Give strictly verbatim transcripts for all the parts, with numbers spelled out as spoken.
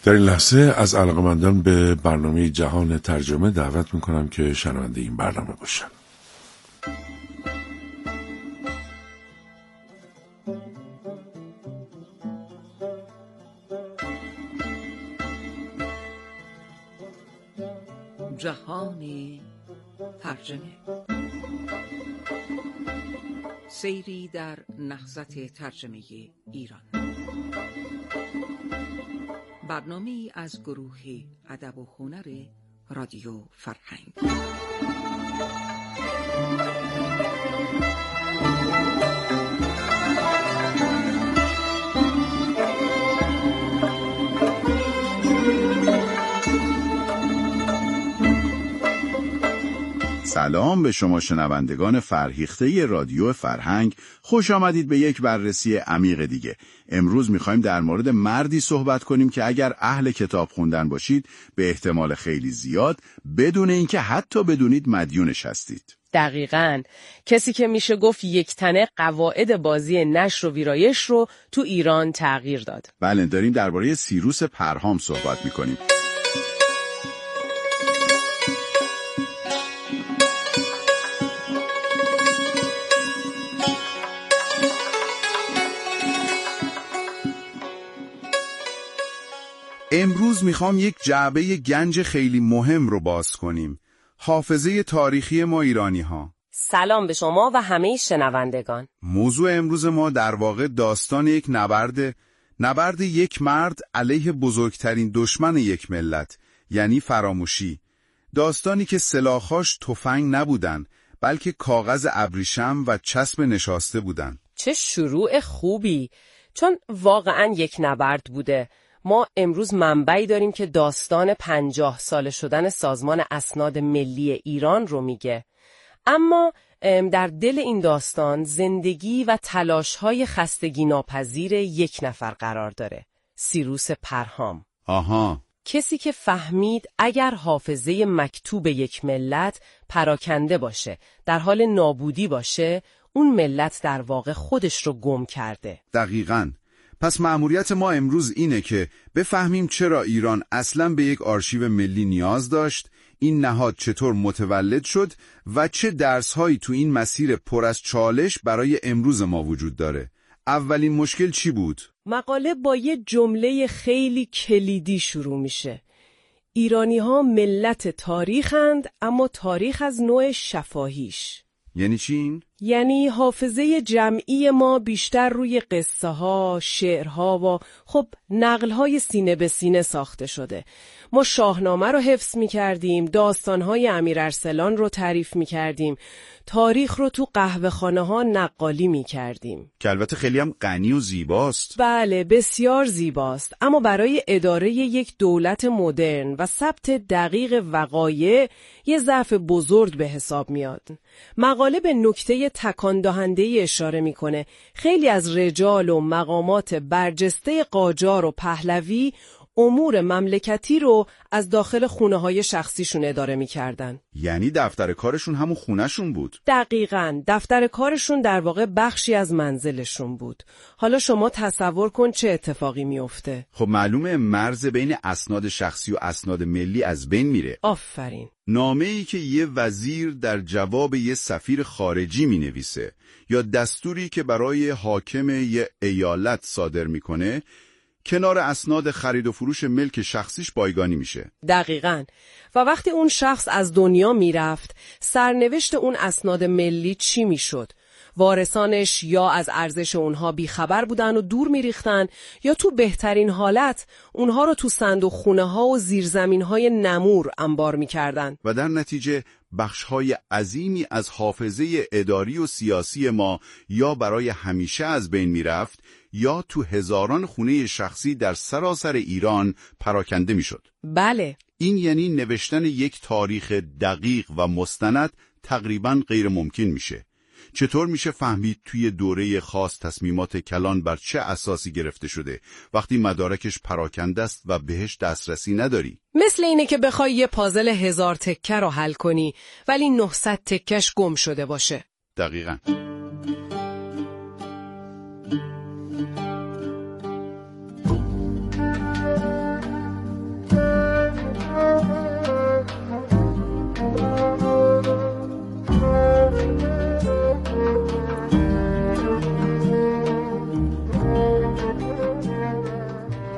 در این لحظه از علاقه‌مندان به برنامه جهان ترجمه دعوت میکنم که شنونده این برنامه باشن. جهان ترجمه، سیری در نهضت ترجمه ایران. برنامه‌ای از گروه ادب و هنر رادیو فرهنگ. سلام به شما شنوندگان فرهیخته رادیو فرهنگ، خوش آمدید به یک بررسی عمیق دیگه. امروز میخوایم در مورد مردی صحبت کنیم که اگر اهل کتاب خوندن باشید به احتمال خیلی زیاد بدون اینکه حتی بدونید مدیونش هستید. دقیقاً، کسی که میشه گفت یک تنه قواعد بازی نشر و ویرایش رو تو ایران تغییر داد. بله، داریم درباره سیروس پرهام صحبت میکنیم. امروز میخوام یک جعبه گنج خیلی مهم رو باز کنیم. حافظه تاریخی ما ایرانی ها. سلام به شما و همه شنوندگان. موضوع امروز ما در واقع داستان یک نبرد نبرد یک مرد علیه بزرگترین دشمن یک ملت، یعنی فراموشی. داستانی که سلاحاش تفنگ نبودن، بلکه کاغذ ابریشم و چسب نشاسته بودن. چه شروع خوبی، چون واقعاً یک نبرد بوده. ما امروز منبعی داریم که داستان پنجاه ساله شدن سازمان اسناد ملی ایران رو میگه. اما در دل این داستان زندگی و تلاش‌های خستگی ناپذیر یک نفر قرار داره، سیروس پرهام. آها. کسی که فهمید اگر حافظه مکتوب یک ملت پراکنده باشه، در حال نابودی باشه، اون ملت در واقع خودش رو گم کرده. دقیقاً. پس مأموریت ما امروز اینه که بفهمیم چرا ایران اصلاً به یک آرشیو ملی نیاز داشت، این نهاد چطور متولد شد و چه درس‌هایی تو این مسیر پر از چالش برای امروز ما وجود داره. اولین مشکل چی بود؟ مقاله با یه جمله خیلی کلیدی شروع میشه. ایرانی‌ها ملت تاریخند، اما تاریخ از نوع شفاهیش. یعنی چی این؟ یعنی حافظه جمعی ما بیشتر روی قصه ها، شعرها و خب نقل‌های سینه به سینه ساخته شده. ما شاهنامه رو حفظ می کردیم، داستان‌های امیر ارسلان رو تعریف می کردیم، تاریخ رو تو قهوه خانه ها نقالی می کردیم. که البته خیلی هم غنی و زیباست. بله، بسیار زیباست، اما برای اداره یک دولت مدرن و ثبت دقیق وقایع یه ضعف بزرگ به حساب میاد. مقاله به نکته تکان دهنده اشاره میکنه. خیلی از رجال و مقامات برجسته قاجار و پهلوی امور مملکتی رو از داخل خونه های شخصیشون اداره میکردن. یعنی دفتر کارشون همون خونهشون بود؟ دقیقاً، دفتر کارشون در واقع بخشی از منزلشون بود. حالا شما تصور کن چه اتفاقی میفته. خب معلومه مرز بین اسناد شخصی و اسناد ملی از بین میره. آفرین. نامه‌ای که یه وزیر در جواب یه سفیر خارجی مینویسه یا دستوری که برای حاکم یه ایالت صادر میکنه، کنار اسناد خرید و فروش ملک شخصیش بایگانی میشه. دقیقاً. و وقتی اون شخص از دنیا میرفت، سرنوشت اون اسناد ملی چی میشد؟ وارثانش یا از ارزش اونها بیخبر بودن و دور میریختن، یا تو بهترین حالت اونها رو تو صندوق خونه ها و زیرزمین های نمور انبار میکردن. و در نتیجه بخش‌های عظیمی از حافظه اداری و سیاسی ما یا برای همیشه از بین میرفت یا تو هزاران خونه شخصی در سراسر ایران پراکنده میشد. بله. این یعنی نوشتن یک تاریخ دقیق و مستند تقریباً غیر ممکن میشه. چطور میشه فهمید توی دوره خاص تصمیمات کلان بر چه اساسی گرفته شده وقتی مدارکش پراکنده است و بهش دسترسی نداری؟ مثل اینه که بخوای یه پازل هزار تکه رو حل کنی ولی نهصد تکش گم شده باشه. دقیقاً.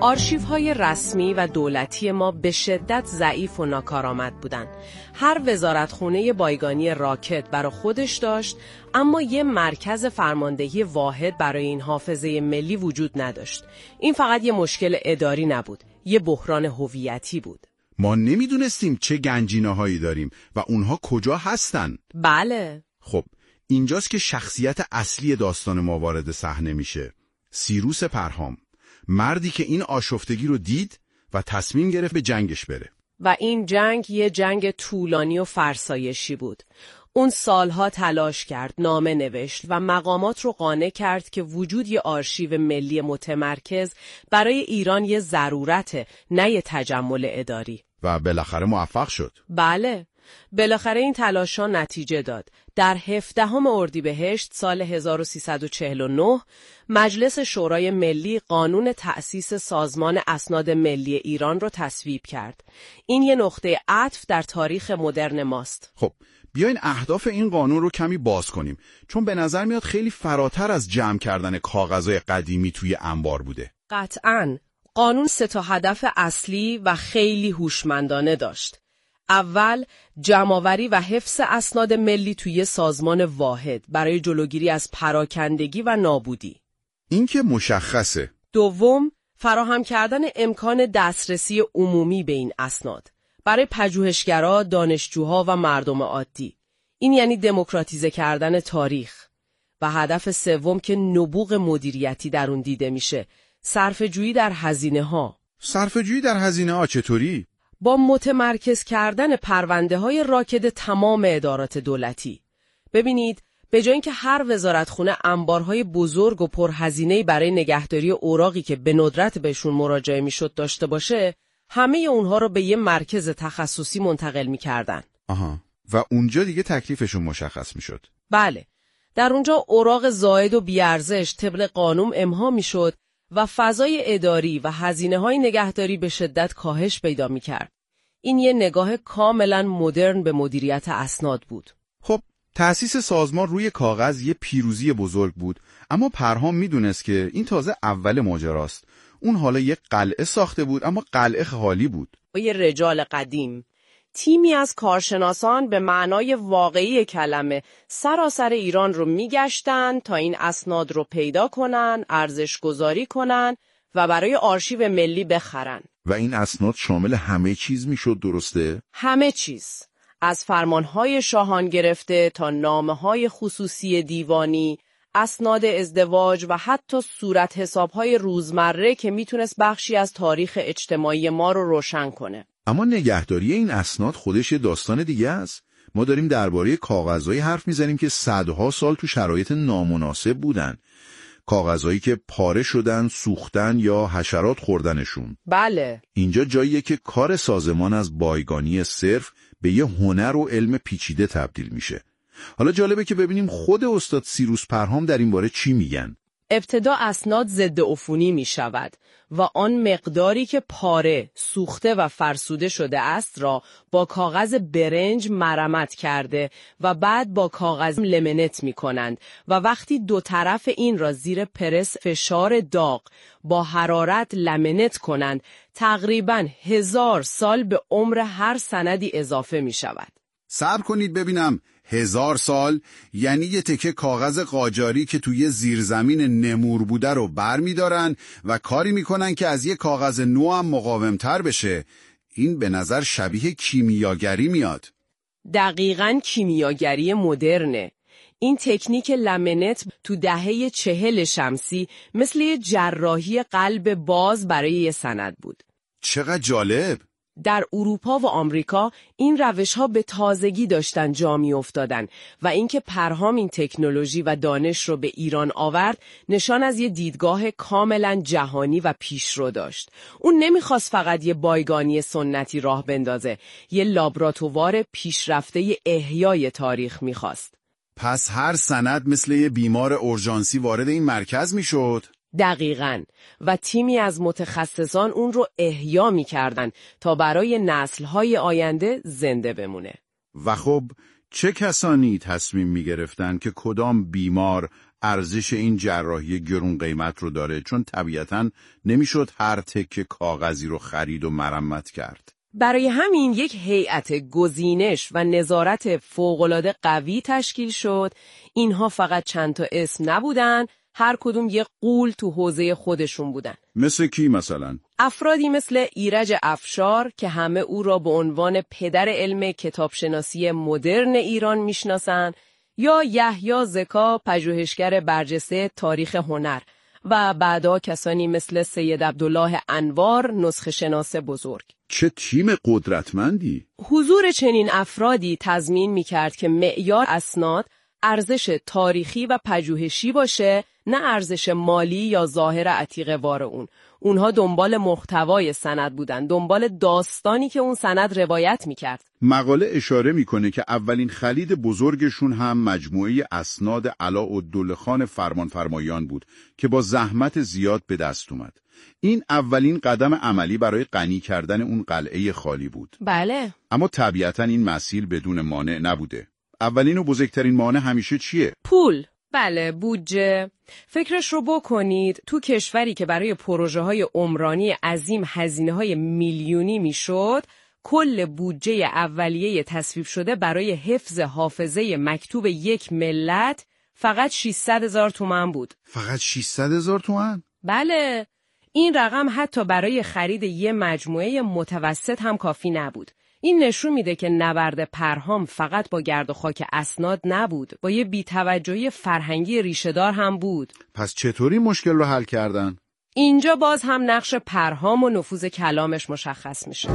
آرشیوهای رسمی و دولتی ما به شدت ضعیف و ناکارآمد بودند. هر وزارتخونه بایگانی راکت برای خودش داشت، اما یه مرکز فرماندهی واحد برای این حافظه ملی وجود نداشت. این فقط یه مشکل اداری نبود، یه بحران هویتی بود. ما نمیدونستیم چه گنجینه‌هایی داریم و اونها کجا هستن. بله. خب اینجاست که شخصیت اصلی داستان ما وارد صحنه میشه. سیروس پرهام، مردی که این آشفتگی رو دید و تصمیم گرفت به جنگش بره. و این جنگ یه جنگ طولانی و فرسایشی بود. اون سالها تلاش کرد، نامه نوشت و مقامات رو قانع کرد که وجود یه آرشیو ملی متمرکز برای ایران یه ضرورته، نه یه تجمل اداری. و بالاخره موفق شد. بله، بالاخره این تلاش‌ها نتیجه داد. در هفدهم اردیبهشت سال هزار و سیصد و چهل و نه مجلس شورای ملی قانون تأسیس سازمان اسناد ملی ایران رو تصویب کرد. این یه نقطه عطف در تاریخ مدرن ماست. خب بیاین اهداف این قانون رو کمی باز کنیم، چون به نظر میاد خیلی فراتر از جمع کردن کاغذهای قدیمی توی انبار بوده. قطعاً قانون سه تا هدف اصلی و خیلی هوشمندانه داشت. اول، جمع‌آوری و حفظ اسناد ملی توی سازمان واحد برای جلوگیری از پراکندگی و نابودی. این که مشخصه. دوم، فراهم کردن امکان دسترسی عمومی به این اسناد برای پژوهشگرا، دانشجوها و مردم عادی. این یعنی دموکراتیزه کردن تاریخ. و هدف سوم که نبوغ مدیریتی در اون دیده میشه، صرفه‌جویی در هزینه‌ها. صرفه‌جویی در هزینه‌ها چطوری؟ با متمرکز کردن پرونده‌های راکد تمام ادارات دولتی. ببینید، به جای اینکه هر وزارتخونه انبارهای بزرگ و پرهزینه‌ای برای نگهداری اوراقی که به ندرت بهشون مراجعه میشد داشته باشه، همه اونها رو به یه مرکز تخصصی منتقل می‌کردن. آها، و اونجا دیگه تکلیفشون مشخص میشد. بله، در اونجا اوراق زائد و بی‌ارزش طبق قانون امضا میشد و فضای اداری و هزینه‌های نگهداری به شدت کاهش پیدا می‌کرد. این یه نگاه کاملاً مدرن به مدیریت اسناد بود. خب، تأسیس سازمان روی کاغذ یه پیروزی بزرگ بود، اما پرهام میدونست که این تازه اول ماجراست. اون حالا یه قلعه ساخته بود، اما قلعه خالی بود. با یه رجال قدیم، تیمی از کارشناسان به معنای واقعی کلمه سراسر ایران رو میگشتن تا این اسناد رو پیدا کنن، ارزش گذاری کنن و برای آرشیو ملی بخرن. و این اسناد شامل همه چیز میشد، درسته؟ همه چیز. از فرمانهای شاهان گرفته تا نامه‌های خصوصی دیوانی، اسناد ازدواج و حتی صورت حساب‌های روزمره که میتونست بخشی از تاریخ اجتماعی ما رو روشن کنه. اما نگهداری این اسناد خودش یه داستان دیگه است. ما داریم درباره کاغذهایی حرف میزنیم که صدها سال تو شرایط نامناسب بودن. کاغذهایی که پاره شدن، سوختن یا حشرات خوردنشون. بله. اینجا جاییه که کار سازمان از بایگانی صرف به یه هنر و علم پیچیده تبدیل میشه. حالا جالبه که ببینیم خود استاد سیروس پرهام در این باره چی میگن. ابتدا اسناد ضد عفونی می شود و آن مقداری که پاره، سوخته و فرسوده شده است را با کاغذ برنج مرمت کرده و بعد با کاغذ لمنت می کنند و وقتی دو طرف این را زیر پرس فشار داغ با حرارت لمنت کنند، تقریباً هزار سال به عمر هر سندی اضافه می شود. صبر کنید ببینم، هزار سال یعنی یه تکه کاغذ قاجاری که توی زیرزمین نمور بوده رو بر می دارن و کاری میکنن که از یه کاغذ نو هم مقاومتر بشه. این به نظر شبیه کیمیاگری میاد. دقیقاً کیمیاگری مدرنه. این تکنیک لمنت تو دهه چهل شمسی مثل یه جراحی قلب باز برای یه سند بود. چقدر جالب! در اروپا و آمریکا این روش‌ها به تازگی داشتن جا می‌افتادن و اینکه پرهام این تکنولوژی و دانش رو به ایران آورد نشان از یه دیدگاه کاملا جهانی و پیشرو داشت. اون نمیخواست فقط یه بایگانی سنتی راه بندازه، یه لابراتوار پیشرفته احیای تاریخ میخواست. پس هر سند مثل یه بیمار اورژانسی وارد این مرکز میشد؟ دقیقاً، و تیمی از متخصصان اون رو احیا می‌کردن تا برای نسل‌های آینده زنده بمونه. و خب چه کسانی تصمیم می‌گرفتن که کدام بیمار ارزش این جراحی گرون قیمت رو داره، چون طبیعتاً نمیشد هر تکه کاغذی رو خرید و مرمت کرد. برای همین یک هیئت گزینش و نظارت فوق‌العاده قوی تشکیل شد. اینها فقط چند تا اسم نبودن، هر کدوم یک غول تو حوزه خودشون بودن. مثل کی مثلا؟ افرادی مثل ایرج افشار که همه او را به عنوان پدر علم کتابشناسی مدرن ایران میشناسن، یا یحیی زکا، پژوهشگر برجسته تاریخ هنر، و بعدا کسانی مثل سید عبدالله انوار، نسخه شناس بزرگ. چه تیم قدرتمندی! حضور چنین افرادی تضمین می‌کرد که معیار اسناد ارزش تاریخی و پژوهشی باشه، نه ارزش مالی یا ظاهر عتیقه وار اون. اونها دنبال محتوای سند بودن، دنبال داستانی که اون سند روایت می‌کرد. مقاله اشاره میکنه که اولین خرید بزرگشون هم مجموعه اسناد علاءالدوله خان فرمانفرمایان بود که با زحمت زیاد به دست اومد. این اولین قدم عملی برای غنی کردن اون قلعه خالی بود. بله. اما طبیعتاً این مسیر بدون مانع نبوده. اولین و بزرگترین مانع همیشه چیه؟ پول. بله، بودجه. فکرش رو بکنید، تو کشوری که برای پروژه های عمرانی عظیم هزینه های میلیونی میشد، کل بودجه اولیه تصویب شده برای حفظ حافظه مکتوب یک ملت فقط ششصد هزار تومان بود. فقط ششصد هزار تومان؟ بله. این رقم حتی برای خرید یه مجموعه متوسط هم کافی نبود. این نشون میده که نبرد پرهام فقط با گرد و خاک اسناد نبود، با یه بی‌توجهی فرهنگی ریشه‌دار هم بود. پس چطوری مشکل رو حل کردن؟ اینجا باز هم نقش پرهام و نفوذ کلامش مشخص میشه.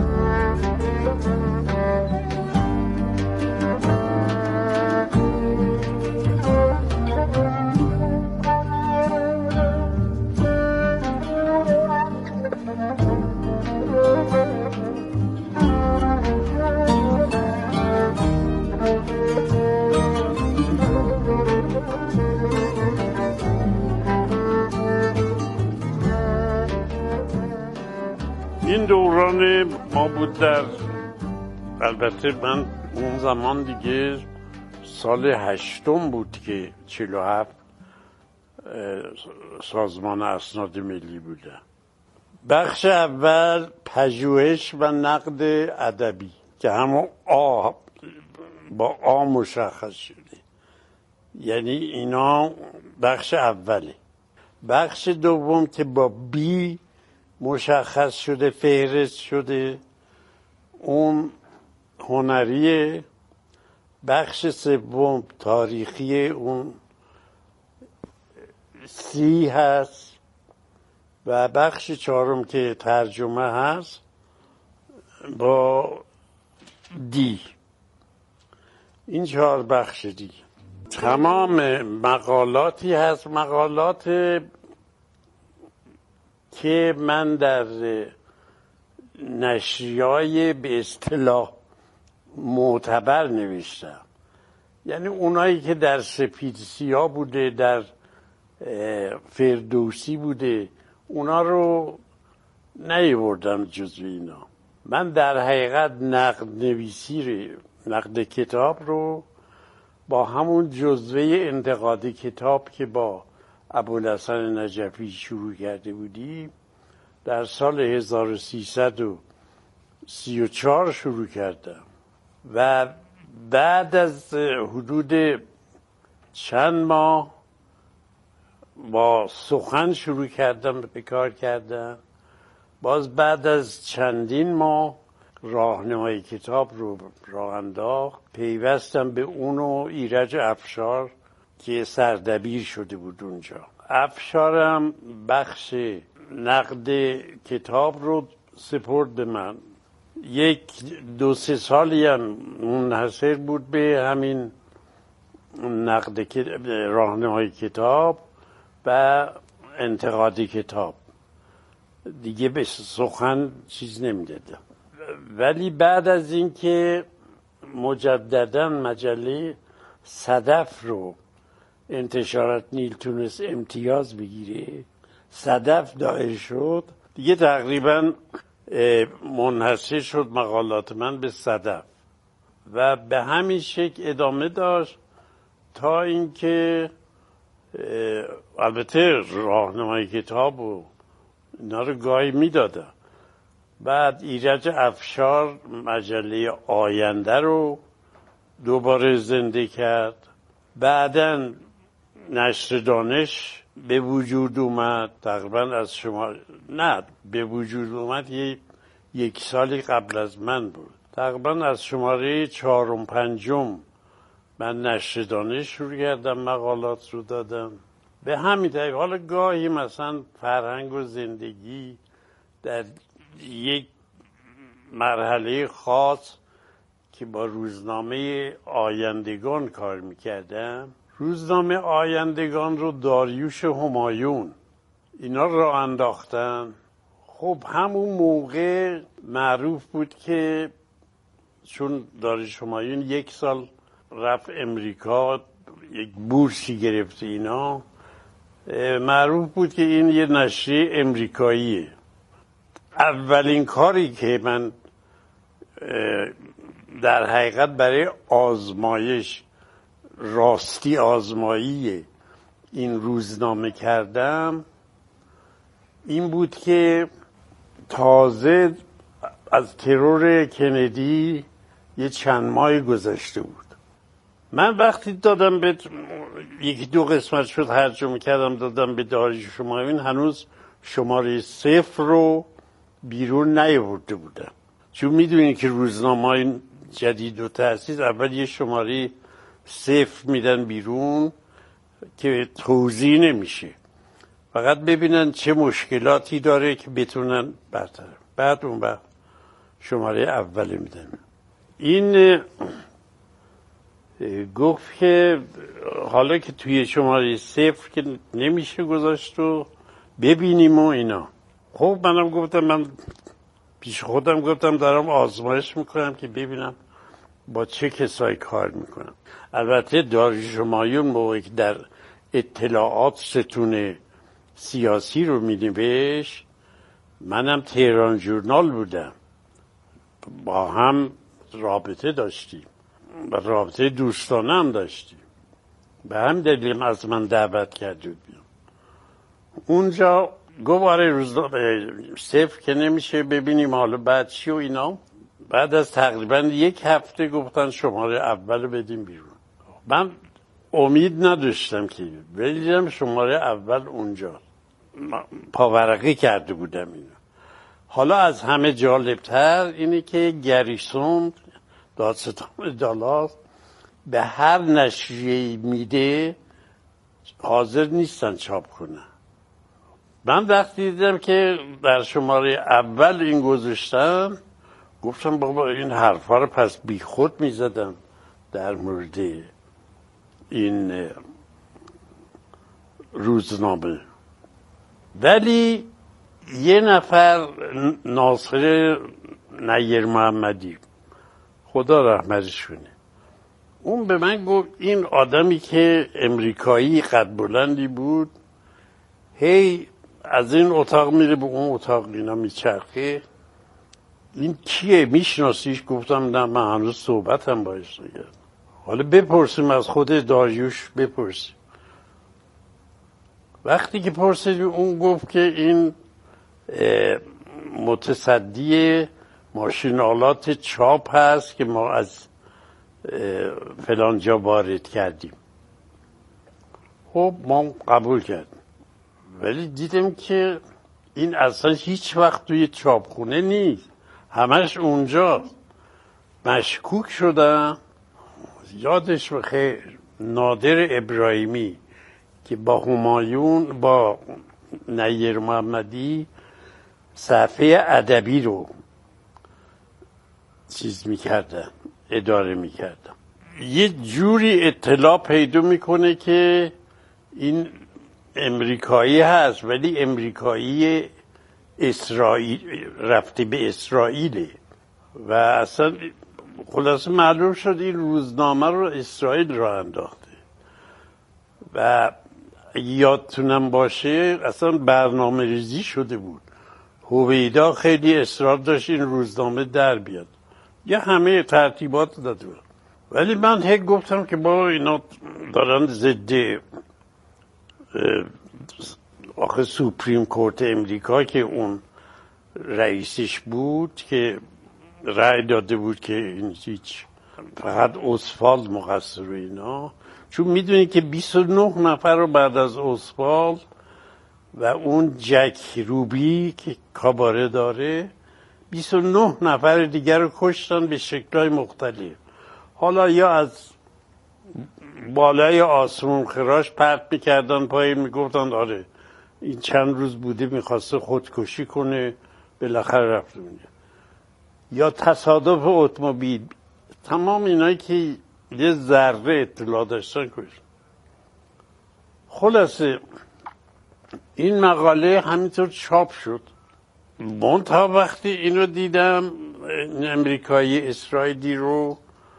این دوران ما بود در، البته من اون زمان دیگه سال هشتم بود که چهل و هفت سازمان اسناد ملی بودم. بخش اول پژوهش و نقد ادبی که همون آ با آ مشخص شده، یعنی اینا بخش اوله. بخش دوم که با بی مشخص شده، فهرست شده، اون هنریه. بخش سوم تاریخی، اون سی هست. و بخش چهارم که ترجمه هست با دی. این چهار بخش دی. تمام مقالاتی هست، مقالات که من در نشریه‌های به اصطلاح معتبر نوشتم، یعنی اونایی که در سپید سیاه بوده، در فردوسی بوده، اونا رو نیاوردم جزو اینا. من در حقیقت نقد نویسی رو، نقد کتاب رو با همون جزوه انتقاد کتاب که با ابوالحسن نجفی شروع کرده بودیم در سال هزار و سیصد و سی و چهار شروع کردم و بعد از حدود چند ماه با سخن شروع کردم به کار کردن. باز بعد از چندین ماه راهنمای کتاب رو راه انداخت، پیوستم به اون و ایرج افشار که سردبیر شده بود اونجا. افشارم بخش نقد کتاب رو سپرد به من. یک دو سه سالی هم منحصر بود به همین نقد راهنمای کتاب و انتقاد کتاب، دیگه به سخن چیز نمیدادم. ولی بعد از اینکه مجددا مجله صدف رو انتشارات نیل تونست امتیاز بگیره، صدف دایر شد، دیگه تقریبا منحصر شد مقالات من به صدف و به همین شکل ادامه داشت تا اینکه البته راهنمای کتاب و اینا رو گاهی میدادم. بعد ایرج افشار مجله آینده رو دوباره زنده کرد. بعدن نشر دانش به وجود اومد، تقریبا از شما نه به وجود اومد یه یک سالی قبل از من بود. تقریبا از شماره چهارم پنجم من نشر دانش شروع کردم مقالات رو دادم. به همین طریق حالا گاهی مثلا فرهنگ و زندگی در یک مرحله خاص که با روزنامه آیندگان کار میکردم، روزنامه آیندگان رو داریوش همایون اینا رو انداختن. خب همون موقع معروف بود که چون داریوش همایون یک سال رفت امریکا، یک بورسی گرفت، اینا معروف بود که این یه نشریه امریکاییه. اولین کاری که من در حقیقت برای آزمایش راستی آزمایی این روزنامه کردم این بود که تازه از ترور کندی یه چند ماه گذشته بود. من وقتی دادم به یکی دو قسمت شد ترجمه کردم دادم به داریوش همایون، هنوز شماره صفر رو بیرون نیاورده بودم، چون میدونین که روزنامه‌های جدید و تأسیس اول یه شماره صفر میدن بیرون که توضیح نمیشه، فقط ببینن چه مشکلاتی داره که بتونن برطرف. بعد اون وقت شماره اول میدن. این گفت که حالا که توی شماره صفر که نمیشه گذاشت و ببینیم و اینا. خب منم گفتم، من پیش خودم گفتم دارم آزمایش میکنم که ببینم با چه کسایی کار میکنم. البته داریوش همایون موقعی که در اطلاعات ستون سیاسی رو مینوشت، منم تهران ژورنال بودم، با هم رابطه داشتیم و رابطه دوستانه هم داشتیم، به هم دلیل از من دعوت کرده بود. اونجا گفت آره روزنامه صفر که نمیشه، ببینیم حالا بعد چی و اینا. بعد از تقریبا یک هفته گفتن شماره اول بدیم بیرون. من امید نداشتم که بلیدم شماره اول اونجا پاورقی کرده بودم اینو. حالا از همه جالبتر اینه که گریسون دادستان دالاس به هر نشریه‌ای میده حاضر نیستن چاپ کنن. من وقتی دیدم که در شماره اول این گذاشتم گفتم بابا این حرفا رو پس بی خود میزدم در مورد این روزنامه. ولی یه نفر ناصر نیر محمدی خدا رحمتش کنه، اون به من گفت این آدمی که امریکایی قد بلندی بود هی از این اتاق میره به اون اتاق اینا میچرخه، این کیه میشناسیش؟ گفتم نه من هنوز صحبتم باش نگردم. حالا بپرسیم از خود داریوش بپرسیم. وقتی که پرسید اون گفت که این متصدی ماشین آلات چاپ هست که ما از فلان جا وارد کردیم. خب ما قبول کردیم، ولی دیدم که این اصلا هیچ وقت توی چاپخونه نیست، همش اونجاست. مشکوک شدم. یادش بخیر نادر ابراهیمی که با همایون با نیر محمدی صفحه ادبی رو چیز میکردن، اداره میکردن، یه جوری اطلاع پیدا میکنه که این امریکایی هست ولی امریکایی اسرائیل رفته به اسرائیله و اصلا خلاصه معلوم شد این روزنامه رو اسرائیل را انداخته. و یادتونم باشه اصلا برنامه ریزی شده بود، هویدا خیلی اصرار داشت این روزنامه در بیاد، یه همه ترتیبات داده بود. ولی من هی گفتم که با اینا دارن ضد آخه سوپریم کورت امریکا که اون رئیسش بود که رأی داده بود که این هیچ فقط اوسوالد مقصر و اینا، چون میدونی که بیست و نه نفر رو بعد از اوسوالد و اون جک روبی که کاباره داره بیست و نه نفر دیگر رو کشتن به شکل‌های مختلف. حالا یا از بالای آسمون خراش پرت میکردن پایین، میگفتن آره این چند روز بوده میخواسته خودکشی کنه بالاخره رفته میده، یا تصادف اتومبیل. تمام اینایی که یه ذره اطلاع داشتن کشتن. خلاصه این مقاله همینطور چاپ شد. منتها وقتی اینو دیدم امریکایی اسرائیلی رو،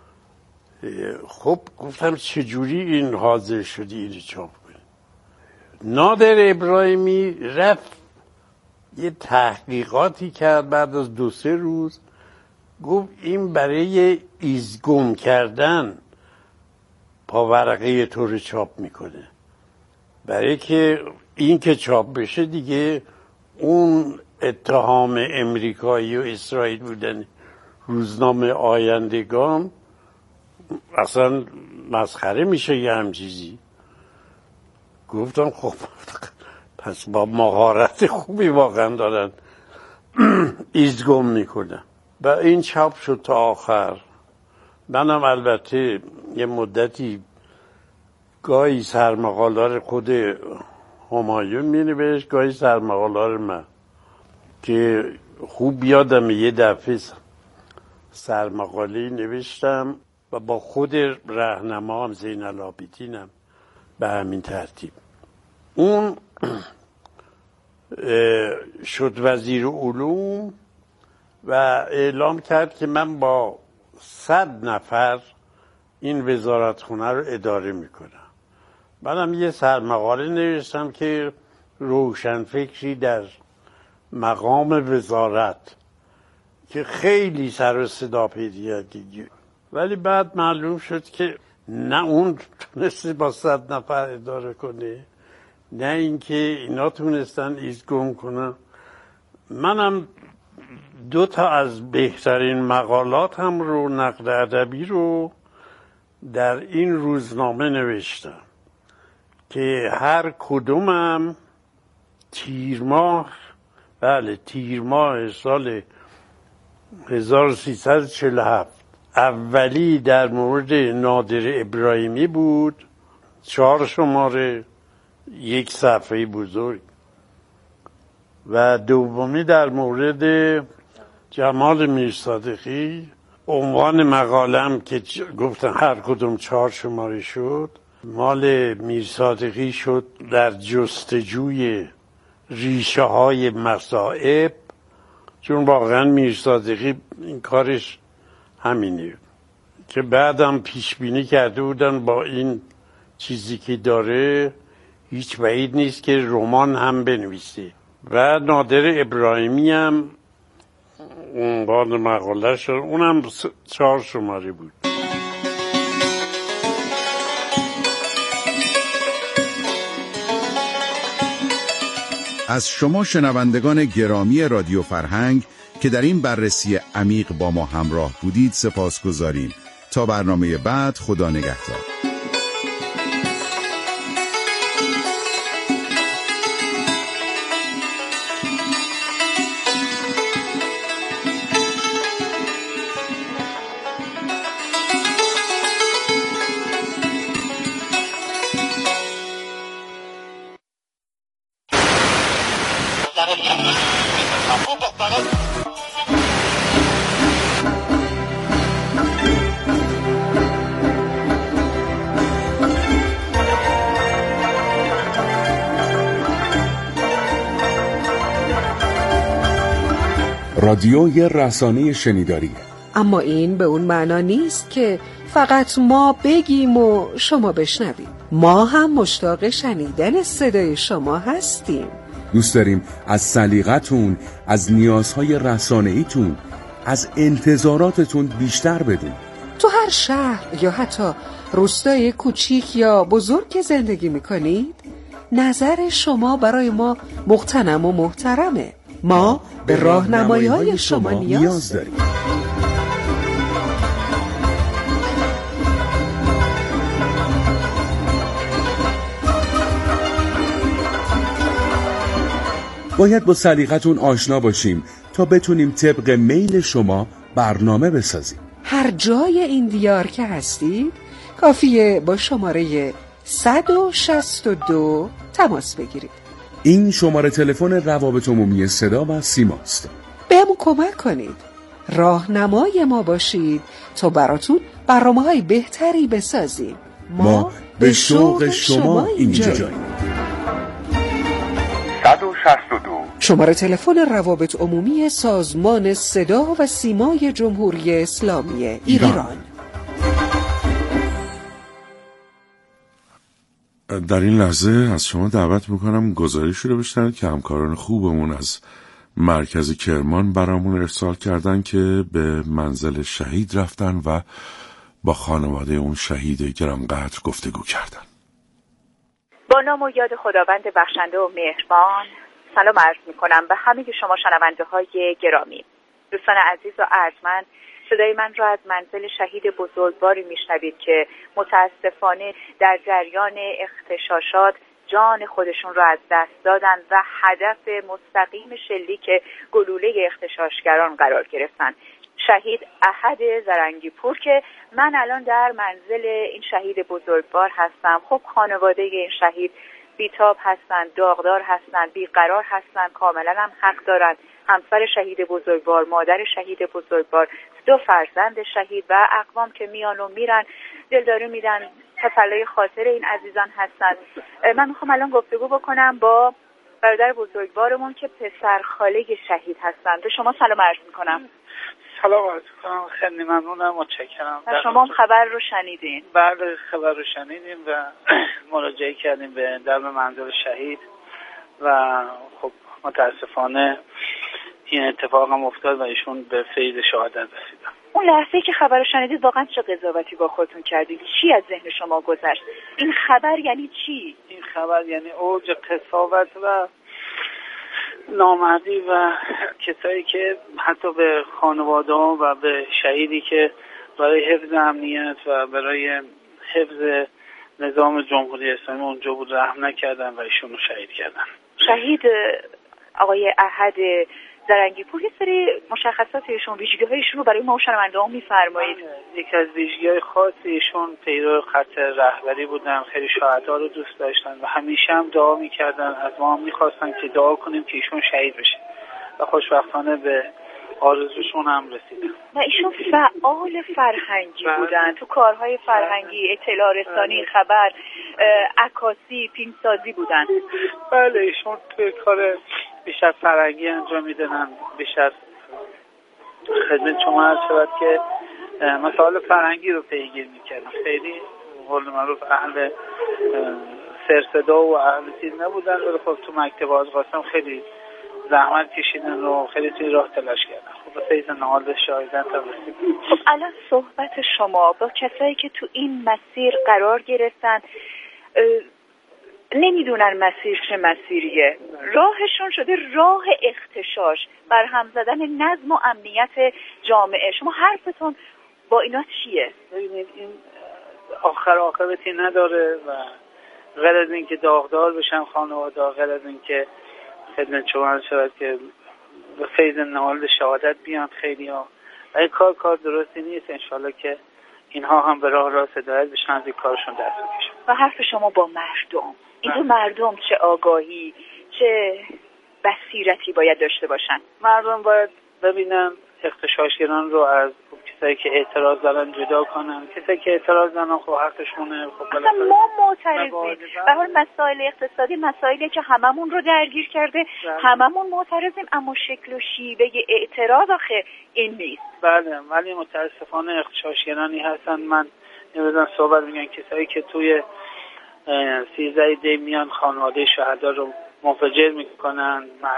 خب گفتم چجوری این حاضر شدی اینو چاپ کنی؟ نادر ابراهیمی رفت یه تحقیقاتی کرد بعد از دو سه روز، گفت این برای ایزگم کردن پاورقی تو رو چاپ میکنه، برای که این که چاپ بشه دیگه اون اتهام امریکایی و اسرائیل بودن روزنامه آیندگان اصلا مسخره میشه یه هم چیزی. گفتم خب پس با مهارت خوبی واقعا دارن ایزگم میکنن و این چاپ شد تا آخر. منم البته یه مدتی گاهی سرمقالار خود همایون می نوشت، گاهی سرمقالار من، که خوب یادم یه دفعه سرمقاله نوشتم و با خود راهنما هم زین العابدینم به همین ترتیب. اون شد وزیر علوم و اعلام کرد که من با صد نفر این وزارتخونه رو اداره میکنم. منم یه سرمقاله نوشتم که روشنفکری در مقام وزارت، که خیلی سر و صدا پیدا کرد، ولی بعد معلوم شد که نه اون تونسته با صد نفر اداره کنه، نه اینکه اینا تونستن ایزگم کنن. منم دو تا از بهترین مقالات هم رو، نقد ادبی رو، در این روزنامه نوشتم که هر کدومم تیر ماه، بله تیر ماه سال هزار و سیصد و چهل و هفت، اولی در مورد نادر ابراهیمی بود، چهار شماره، یک صفحه بزرگ، و دومی در مورد جمال میرصادقی. عنوان مقالم که گفتن هر کدوم چهار شماره شد، مال میرصادقی شد در جستجوی ریشه های مصائب، چون واقعا میرصادقی این کارش همینه که بعدم پیش بینی کرده بودن با این چیزی که داره هیچ بعید نیست که رمان هم بنویسه. و نادر ابراهیمی هم عنوان مقاله شد، اونم چهار شماره بود. از شما شنوندگان گرامی رادیو فرهنگ که در این بررسی عمیق با ما همراه بودید سپاسگزاریم. تا برنامه بعد، خدا نگهدار. رادیو یه رسانه شنیداریه، اما این به اون معنا نیست که فقط ما بگیم و شما بشنوید. ما هم مشتاق شنیدن صدای شما هستیم. دوست داریم از سلیقتون، از نیازهای رسانه‌ایتون، از انتظاراتتون بیشتر بدون. تو هر شهر یا حتی روستای کوچیک یا بزرگ که زندگی میکنید، نظر شما برای ما مغتنم و محترمه. ما به راهنمایی‌های شما نیاز داریم. باید با سلیقتون آشنا باشیم تا بتونیم طبق میل شما برنامه بسازیم. هر جای این دیار که هستید کافیه با شماره صد و شصت و دو تماس بگیرید. این شماره تلفن روابط عمومی صدا و سیماست. بهمون کمک کنید، راهنمای ما باشید تا براتون برنامه‌های بهتری بسازیم. ما, ما به شوق شما اینجاییم. صد و شصت و دو شماره تلفن روابط عمومی سازمان صدا و سیمای جمهوری اسلامی ایران, ایران. در این لحظه از شما دعوت میکنم گزارشی رو بشنوید که همکاران خوبمون از مرکز کرمان برامون ارسال کردن که به منزل شهید رفتن و با خانواده اون شهید گرانقدر گفتگو کردن. با نام و یاد خداوند بخشنده و مهربان، سلام عرض میکنم به همه شما شنونده های گرامی. دوستان عزیز و ارجمند، صدای من را از منزل شهید بزرگواری میشنوید که متاسفانه در جریان اغتشاشات جان خودشون را از دست دادن و هدف مستقیم شلیک گلوله اغتشاشگران قرار گرفتن. شهید احد زرنگی پور که من الان در منزل این شهید بزرگوار هستم. خب خانواده این شهید بیتاب هستن، داغدار هستن، بیقرار هستن، کاملا هم حق دارن. همسر شهید بزرگوار، مادر شهید بزرگوار، دو فرزند شهید و اقوام که میان و میرن دلداری میدن، تسلای خاطر این عزیزان هستن. من میخوام الان گفتگو بکنم با برادر بزرگوارمون که پسر خاله شهید هستن. به شما سلام عرض میکنم. سلام عرض میکنم، خیلی ممنونم، متشکرم. شما هم خبر رو شنیدین؟ بله خبر رو شنیدیم و مراجعه کردیم به درب منزل شهید و خب متاسفانه این اتفاق هم افتاد و ایشون به فیض شهادت رسیدن. اون لحظه که خبر رو شنیدید واقعا چه قضاوتی با خودتون کردید؟ چی از ذهن شما گذشت؟ این خبر یعنی چی؟ این خبر یعنی اوج قساوت و نامردی و کسایی که حتی به خانواده ها و به شهیدی که برای حفظ امنیت و برای حفظ نظام جمهوری اسلامی اونجا بود رحم نکردن و ایشون رو شهید کردن. شهید آقای احد زرنگی پور یه سری مشخصات ایشون، ویژگی‌های ایشون رو برای ما شنونده‌ها می‌فرمایید؟ یکی از ویژگی‌های خاص ایشون پیرو خط رهبری بودن، خیلی شهدا رو دوست داشتن و همیشه هم دعا می‌کردن، از ما هم می‌خواستن که دعا کنیم که ایشون شهید بشه و خوشبختانه به آرزوشون هم رسیدن. و ایشون فعال فرهنگی بودن، تو کارهای فرهنگی، اطلاع رسانی، خبر، عکاسی، فیلمسازی بودن. بله ایشون توی کار بیشتر فرهنگی انجام میدن، بیشتر خدمت شما عرض شود که مسائل فرهنگی رو پیگیر میکردن. خیلی قول معروف اهل سرصدا و اهل چیز نبودن، ولی خب تو مکتب آزقاسم خیلی زحمت کشیدن و خیلی توی راه تلاش کردن. خب به فیض نهال شاهدن تا رسیدن. خب الان صحبت شما با کسایی که تو این مسیر قرار گرفتن نمیدونن مسیر چه مسیریه، راهشون شده راه اغتشاش، برهم زدن نظم و امنیت جامعه. شما حرفتون با اینا چیه؟ ببینید این آخر عاقبتی نداره و غیر از این که داغدار بشن خانواده، غیر از این که خدمت شما شود که به فیض نهال شهادت بیان خیلی ها و این کار کار درستی نیست. انشالله که اینها هم به راه راست هدایت بشن، از این کارشون دست بکشن. و حرف شما با مردم، این دو مردم چه آگاهی چه بصیرتی باید داشته باشن؟ مردم باید ببینن اغتشاشگران رو از کسایی که اعتراض دارن جدا کنن. کسایی که اعتراض دارن خب حقشونه. خب اصلا ما معترضیم. به هر مسائل اقتصادی مسائلی که هممون رو درگیر کرده، هممون معترضیم، اما شکل و شیوه اعتراض آخه این نیست. بله ولی متاسفانه اغتشاشگرانی هستن. من نمیدونم صحبت میگن کسایی که توی سیزده دی میان خانواده شهدا رو منفجر میکنن،